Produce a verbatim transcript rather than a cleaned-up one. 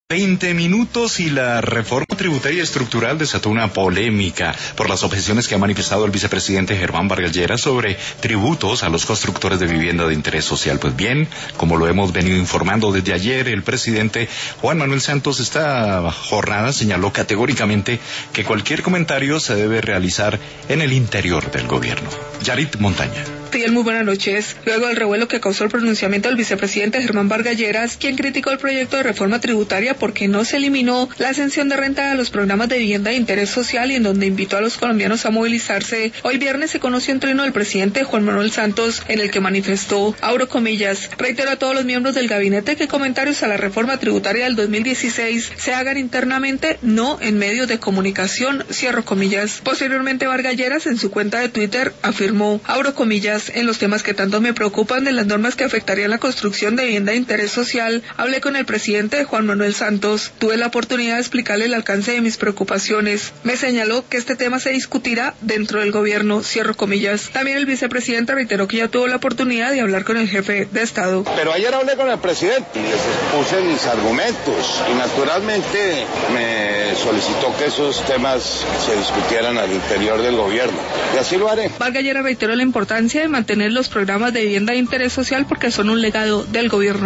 veinte minutos y la reforma tributaria estructural desató una polémica por las objeciones que ha manifestado el vicepresidente Germán Vargas Lleras sobre tributos a los constructores de vivienda de interés social. Pues bien, como lo hemos venido informando desde ayer, el presidente Juan Manuel Santos esta jornada señaló categóricamente que cualquier comentario se debe realizar en el interior del gobierno. Yarit Montaña. Muy buenas noches. Luego del revuelo que causó el pronunciamiento del vicepresidente Germán Vargas Lleras, quien criticó el proyecto de reforma tributaria porque no se eliminó la exención de renta a los programas de vivienda de interés social y en donde invitó a los colombianos a movilizarse, hoy viernes se conoció un trino del presidente Juan Manuel Santos en el que manifestó, abro comillas, reitero a todos los miembros del gabinete que comentarios a la reforma tributaria del dos mil dieciséis se hagan internamente, no en medios de comunicación, cierro comillas. Posteriormente Vargas Lleras en su cuenta de Twitter afirmó, abro comillas, en los temas que tanto me preocupan de las normas que afectarían la construcción de vivienda de interés social, hablé con el presidente Juan Manuel Santos. Tuve la oportunidad de explicarle el alcance de mis preocupaciones. Me señaló que este tema se discutirá dentro del gobierno, cierro comillas. También el vicepresidente reiteró que ya tuvo la oportunidad de hablar con el jefe de Estado. Pero ayer hablé con el presidente y les expuse mis argumentos y naturalmente me solicitó que esos temas se discutieran al interior del gobierno. Y así lo haré. Vargas Lleras reiteró la importancia de mantener los programas de vivienda de interés social porque son un legado del gobierno.